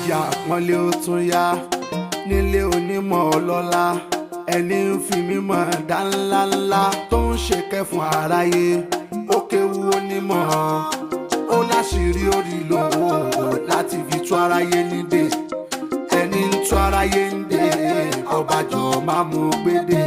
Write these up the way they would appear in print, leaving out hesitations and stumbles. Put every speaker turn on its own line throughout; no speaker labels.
ìyá àpọ́nlé ó tún yá nílé onímọ̀ ọlọ́lá ẹni ń fi mímọ̀ dá ńláńlá tó ń ṣe kẹfún aráyé ó kéwu onímọ̀ ó láṣìírí orí lòwò láti fi tú aráyé nídè ẹni ń tú aráyé nídè ọbàjọ́ máa mú gbédè.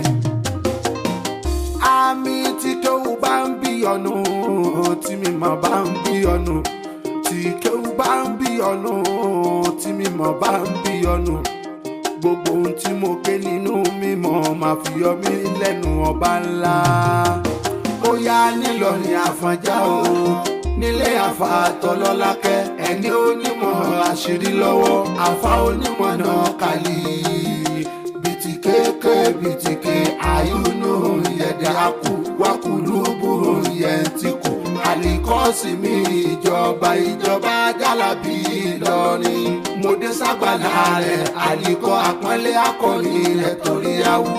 àmì tí kéwu bá ń bí ọ̀nù tí mímọ̀ bá ń bí ọ̀nù tí kéwu bá ń bí ọ̀nù tí mímọ̀ bá ń bí ọ̀nù gbogbo ohun tí mo ké nínú mímọ̀ máa fi yọ mí lẹ́nu ọba ńlá. ó yá nílọrin Àfọ̀njá o nílé àfà tọlọ́lákẹ́ ẹni onímọ̀ àṣírí lọ́wọ́ àfà onímọ̀ náà kàlí bìtìkéké bìtìké àyùnú yẹ̀dẹ̀ àkú wákùlùbù yẹ̀ntìkù àlìkọ́sí mi ìjọba Jálàbí Ìlọrin mo dé ságbàlá rẹ̀ àlìkọ́ àpọ́nlé akọni rẹ̀ torí awú.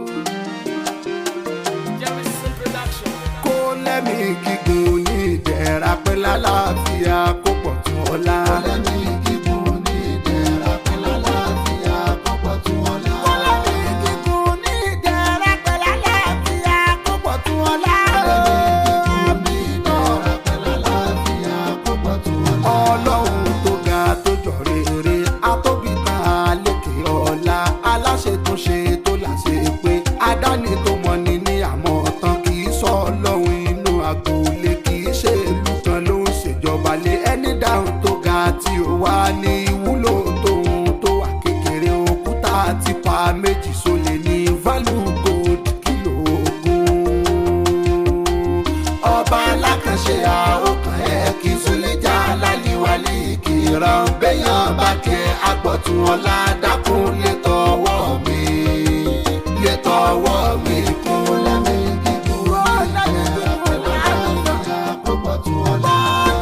kó lẹ́mí gígùn ní ìdẹ̀ra pẹ́ lálàáfíà kó pọ̀ tún ọlá. kó lẹ́mí gígùn ní ìdẹ̀ra pẹ́ lálàáfíà kó pọ̀ tún ọlá. kó lẹ́mí gígùn ní ìdẹ̀ra pẹ́ lálàáfíà kó pọ̀ tún ọlá. Ọlọ́run tó ga tó jọ rere atóbi tán àlékè ọlá aláṣẹ tó ṣe tó láṣẹ pé adáni tó mọni ní àmọ́ tán kì í sọ Ọlọ́run inú agboolé kì í ṣe ìlú kan ló ń ṣèjọba lé ẹni dáhùn tó ga tí ó wá ní ìwúlò tóun tó wà kékeré òkúta ti pa méjì sólè ní value gold kìlò ogún ọba alákànṣe àókàn ẹ̀ kì í súnlé jà láliwálé ìkìràn béèyàn bá kẹ́ agbọ̀tún ọlá dákun lè tọwọ́ mi kún lẹ́mí gígùn ní ìjọba àlàáfíà kó pọ̀ tún ọlá.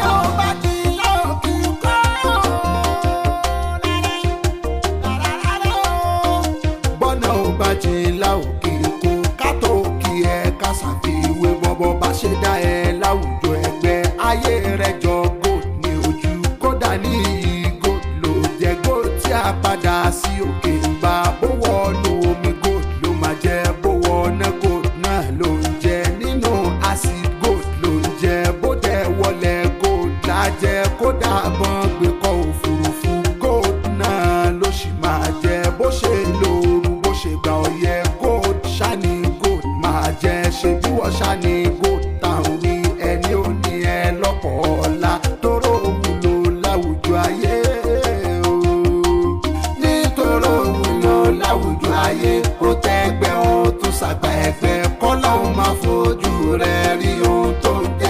bọ́nà ò bá jìn láòkè kó kátó kí ẹ ká ṣàfiwé bọ́bọ́ bá ṣe dá ẹ láwùjọ ẹgbẹ́ ayé rẹ jọ gold ní ojú kódà ní gold ló jẹ gold tí a padà sí òkè ń bá bówó ọ̀nà omi gold ló máa jẹ bówó ọ̀nà gold náà ló ń jẹ nínú acid gold ló ń jẹ bó dẹ̀ wọlé gold lájẹ kódà bọ́n gbé kọ́ òfurufú gold náà ló sì máa jẹ bó ṣe lóoru bó ṣe gbà ọyẹ́ gold ṣáni gold máa jẹ ṣe bí wọ́n ṣáni gold táwọn wí ẹni ò ní ẹ lọ́pọ̀ ọ̀la tóró wúlò láwùjọ ayé o nítoró wúlò láwùjọ ayé ó tẹ́gbẹ́ ó tún ṣàgbà ẹgbẹ́ kọ́lọ́hún máa fojú rẹ̀ rí ohun tó ń jẹ́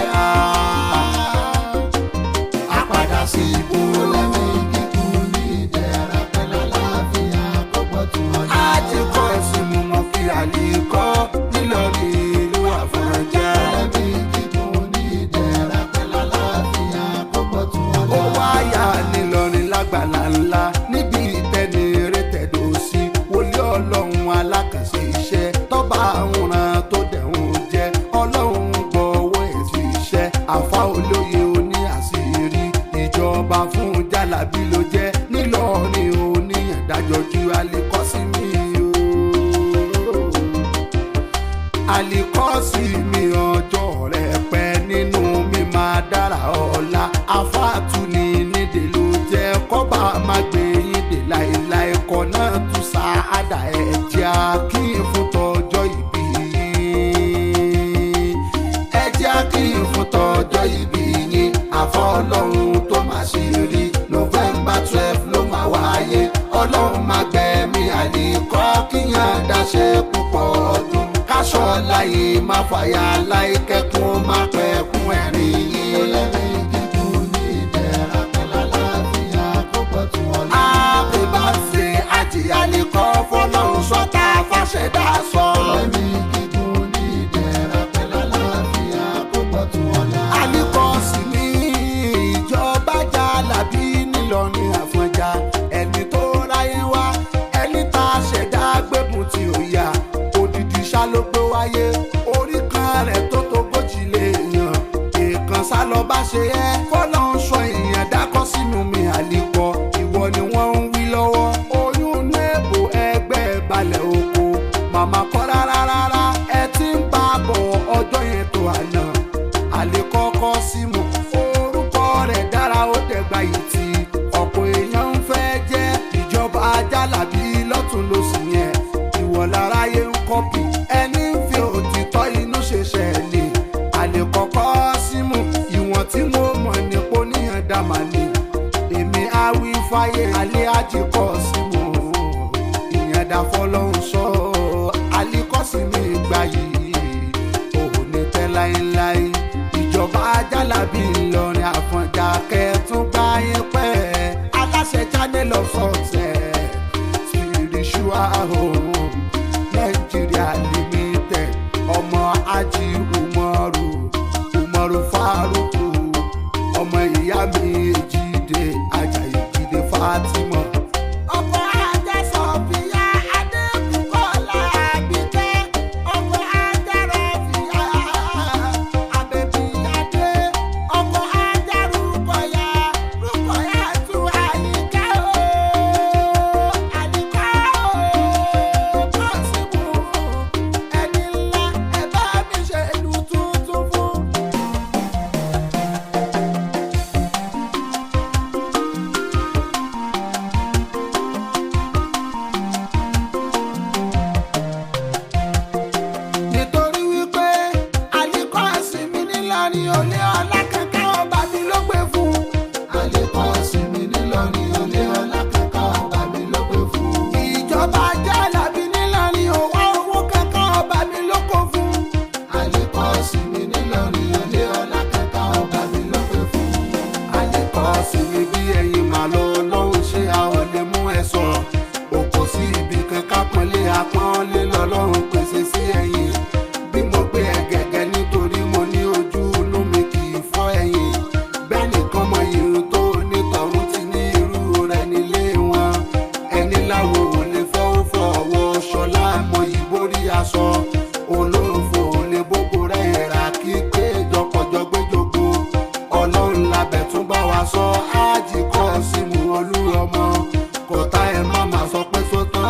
àpàdà sí ibú lẹ́mí gígùn ní ìdẹ̀ra pẹ̀lú àlàáfíà kó pọ̀ tún ọjà. a ti kọ́ ẹ̀sìn mú mọ́ kí àlìkọ́ nílọrin ìlú Àfọ̀njá. lẹ́mí gígùn ní ìdẹ̀ra pẹ̀lú àlàáfíà kó pọ̀ tún ọjà. ó wáyà nílọrin lágbàlá ńlá níbi ìtẹ́ni eré tẹ̀dọ̀ sí wòlíì Ọlọ́run alákànṣe iṣẹ́ tọ́ba àwòrán tó dẹ̀hùn jẹ́ Ọlọ́run gbọ́wọ́ ẹ̀ sí iṣẹ́ àfa olóye oní àṣírí ìjọba fún Jálàbí ló jẹ́ nílọrin oníyàndájọ́ ju Àlìkọ́sí mi o Àlìkọ́sí mi ọjọ́ rẹ̀ pẹ́ nínú mi máa dára ọ̀la afáàtú ni nídè ló jẹ́ kọ́ba máa gbé yín dé láéláé kọ́ náà tún sáádà ẹ̀jẹ̀ kí n fún tọjọ́ ìbí yín ẹ̀jẹ̀ kí n fún tọjọ́ ìbí yín àfọ́ Ọlọ́run tó máa ṣe rí November 12 ló máa wáyé Ọlọ́run máa gbẹ̀mí Àlìkọ́ kíyàn dáṣe púpọ̀ ọdún káṣọ láyé má fàyà láì kẹ́kùn má pẹ̀kún ẹ̀rín yín. lẹ́mí gígùn ní ìdẹ̀ra pẹ̀lú àlàáfíà kó pọ̀ tún ọlá. Happy birthday Àjì Àlìkọ́ fọlọ́run sọ́ta fàṣẹdá sọ. lẹ́mí gígùn ní ìdẹ̀ra pẹ̀lú àlàáfíà kó pọ̀ tún ọlá. Àlìkọ́sí mi ìjọba Jálàbí nílọrin Àfọ̀njá ẹni tó ráyé wá ẹni tá a ṣẹ̀dá gbẹ̀bùn tí ó yá odidi ṣá ló gbé wáyé orí kan rẹ̀ tó tó gójì lè yàn èèkàn sá lọ bá ṣe láyé Alhaji Kosimu ìyẹn dá fọlọ́hún sọ Ali Kosimu ìgbà yìí òun ní tẹ́ láéláé ìjọba Jalabi Ìlọrin Àfọ̀njá kẹtùn gbá yín pẹ́ aláṣẹ Channel of Success spiritual home Nigeria limited ọmọ Haji Umaru Faruku ọmọ ìyá mi Èjìdé Àjàyí Jídé Fatima. ọkọ̀ ajá Sọ̀fíà Adébùkọ́lá Àbíkẹ́ ọkọ̀ ajá Rọ̀fíà Àbẹ̀bí Adé ọkọ̀ ajá Rúkọ̀yà tú Àyìnkẹ́ o Àyìnkẹ́ o Kọ́símù ẹni ńlá ẹ bá mi ṣe ìlú tuntun fún. nítorí wípé Ali Kosimu nílọrin olé ọlá kankan ọba mi ló gbé fún. Ali Kosimu nílọrin olé ọlá kankan ọba mi ló gbé fún. ìjọba Jalabi nílọrin owó kankan ọba mi ló kó fún. Ali Kosimu nílọrin olé ọlá kankan ọba mi ló gbé fún. Ali Kosimu bí ẹyin màlọ lọ́hùn ṣé a ò lè mú ẹ sọ. òkò sí ibi kankan pọ́nlé apọ́nlé lọ́lọ́run pèsè sí ẹ̀yìn. bí mo gbé ẹ gẹ́gẹ́ nítorí mo ní ojú inú mi kì í fọ́ ẹ̀yìn. bẹ́ẹ̀ nìkan mọ irun tó onítọ̀hún ti ní irú rẹ̀ nílé wọn. ẹni láwo ò lè fọwọ́ ọwọ́ ṣọlá mọ ìborí aṣọ. olóòfò ò lè bóbó rẹ̀ rà kí pé jọkọjọgbẹjọgbó. ọlọ́run labẹ̀ tún bá wa sọ Haji Kosimu Olúọmọ kọ̀tá ẹ̀ má má sọ pé sótán.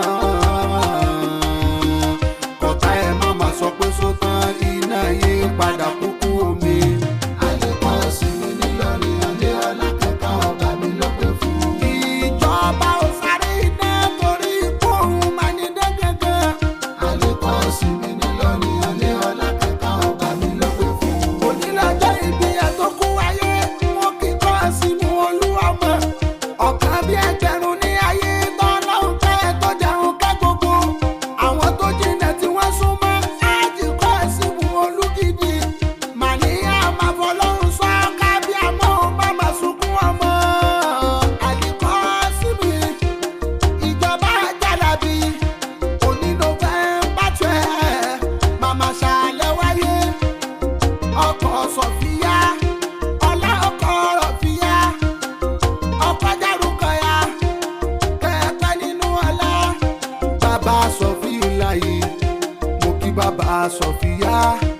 kọ̀tá ẹ̀ má má sọ pé sótán iná yí padà kúkú omi. Ali Kosimu nílọrin olé ọlá kankan ọba mi ló gbé fún. ìjọba ò sáré iná torí ikú òun máa ní dé gángan. Ali Kosimu nílọrin olé ọlá kankan ọba mi ló gbé fún. onílọ́jọ́ ìbí ẹ̀ tó kú wáyé wọn kì í Kosimu Olúọmọ. ọ̀kan bí ẹgbẹ̀rún ní ayé tọ́lọ́hún kẹ́ tó jẹun kẹ́ gbogbo. àwọn tó jìnnà tí wọ́n súnmọ́ Haji Kosimu Olúgidi. màníyà máa fọlọ́run sọ kábí àmọ́ má má sunkún ọmọ. Ali Kosimu ìjọba Jalabi òní November 12 màmá ṣàlẹ̀ wáyé. ọkọ̀ Sọ̀fíà ọlá ọkọ̀ Rọ̀fíà ọkọ̀ Járúkọ̀yà kẹ̀kẹ́ nínú ọlá. bàbá Sọ̀fíà yìí mo kí bàbá Sọ̀fíà.